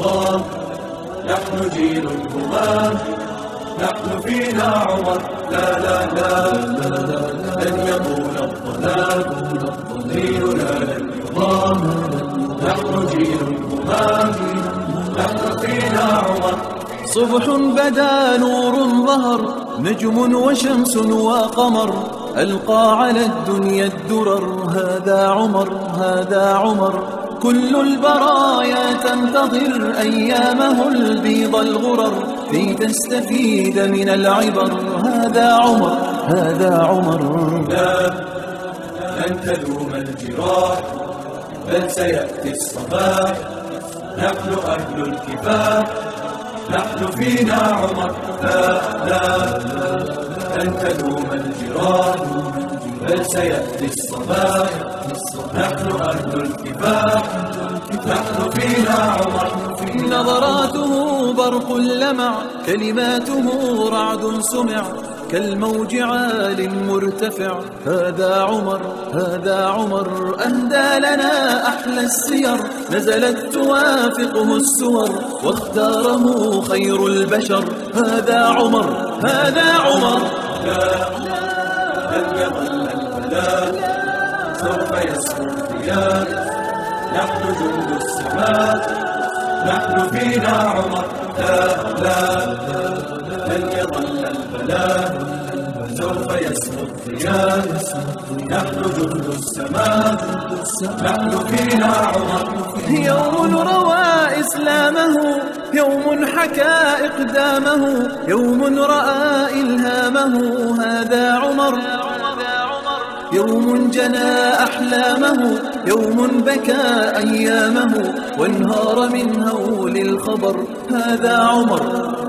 العظام، نحن جيل الهمام، نحن فينا عمر. لا لا لا لن يطول الظلام، ديننا لن يضام، نحن جيل الهمام، نحن فينا عمر. صبح بدا نور ظهر، نجم وشمس وقمر، ألقى على الدنيا الدرر. هذا عمر، هذا عمر، كل البرايا تنتظر أيامه البيض الغرر، كي تستفيد من العبر. هذا عمر، هذا عمر. لا لن تدوم الجراح، بل سيأتي الصباح، نحن أهل الكفاح، نحن فينا عمر. لا لا لن تدوم الجراح، بل سيأتي الصباح، نحن أهل الكفاح، نحن فينا عمر. نظراته برق لمع، كلماته رعد سمع، كالموج عال مرتفع. هذا عمر، هذا عمر، أهدى لنا أحلى السير، نزلت توافقه السور، واختاره خير البشر. هذا عمر، هذا عمر. لا لن يظل البلاء، سوف يسمو الرياح، نحن جند السماء، نحن فينا عمر. لا لا لن يظل البلاء، سوف يسمو الضياء، نحن جند السماء، نحن فينا عمر. يوم روى إسلامه، يوم حكى إقدامه، يوم رأى إلهامه. هذا عمر، يوم جنى أحلامه، يوم بكى أيامه، وانهار من هول الخبر. هذا عمر،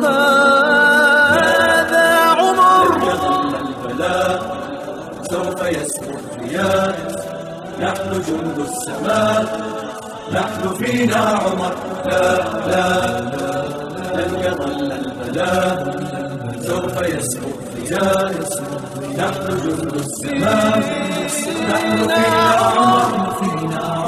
هذا عمر. يظل البلاء، سوف يسمو الرياح، نحن جند السماء، نحن فينا عمر. لا لا لن يظل البلاء، سوف يسمو الرياح، نحن جند السماء، نحن فينا عمر.